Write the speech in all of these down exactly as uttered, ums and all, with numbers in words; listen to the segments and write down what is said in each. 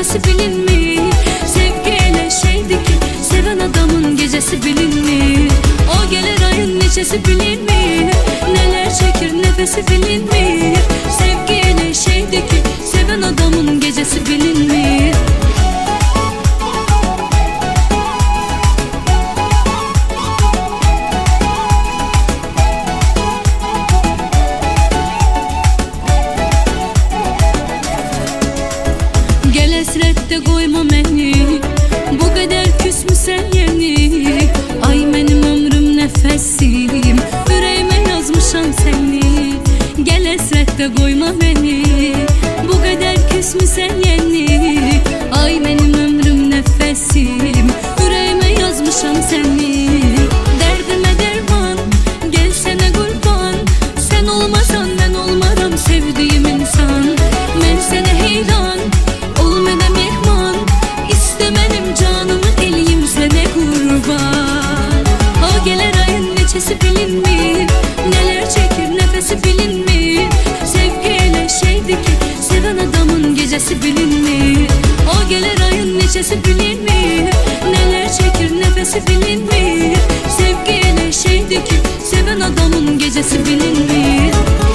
neşesi bilinmir. Sevgiyle şeydi ki seven adamın gecesi bilinmir. O gelir ayın neşesi bilinmir. Neler çekir nefesi bilinmir. Sevgiyle şeydi ki seven adamın gecesi bilinmir. Gel esrette koyma beni, bu kadar küs mü sen yeni? Ay benim ömrüm nefesim, yüreğime yazmışam seni. Gel esrette koyma beni, bu kadar küs mü sen yeni? Ay benim ömrüm nefesim, yüreğime yazmışam seni. Derdime derman, gelsene kurban. Sen olmasan ben olmaram sevdiğim insan. Ben sana heyran, olmadan mehman. İstemenim canımı eleyim sana kurban. O gelir ayın neşesi bilinmir. Neler çekir nefesi bilinmir. Sevgiyle şeydi ki seven adamın gecesi bilinmir. O gelir ayın neşesi bilinmir. Neler çekir nefesi bilinmir. Sevgiyle şeydi ki seven adamın gecesi bilinmir.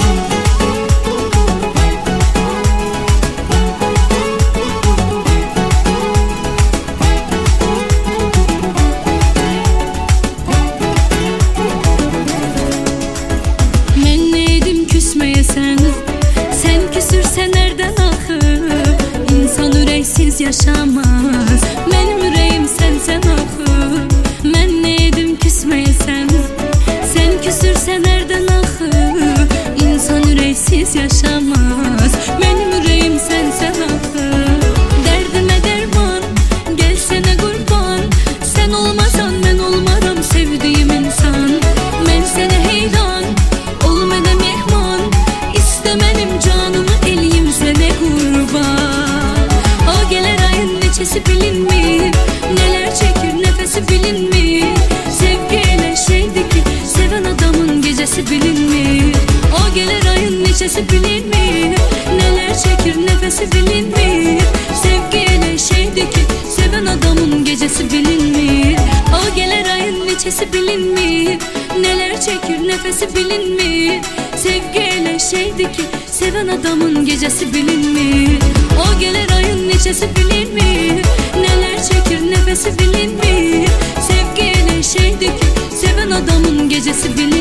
Sen, sen küsürsen nereden akır? İnsan yüreksiz yaşamaz. Benim yüreğim sen sen akır. Ben neydim küsmeyesen? Sen küsürsen nereden akır? İnsan yüreksiz yaşamaz. Benim yüreğim sen sen akır. Derdime derman, gelsene kurban. Sen olmasan ben olmaram sevdiğim insan. Ben sana heyran, olmadan mehman. İstemenim canımı eleyim sana kurban. O gelir ayın neşesi bilinmir. Neler çekir nefesi bilinmir. Sevgiyle şeydi ki seven adamın gecesi bilinmir. O gelir ayın neşesi bilinmir. Neler çekir nefesi bilinmir. Sevgiyle şeydi ki seven adamın gecesi bilinmir. O gelir ayın neşesi bilinmir. Neler çekir nefesi bilinmir. Sevgiyle şeydi ki seven adamın gecesi bilinmir. O gelir ayın neşesi bilinmir. Neler çekir nefesi bilinmir. Sevgiyle şeydi ki seven adamın gecesi bilinmir.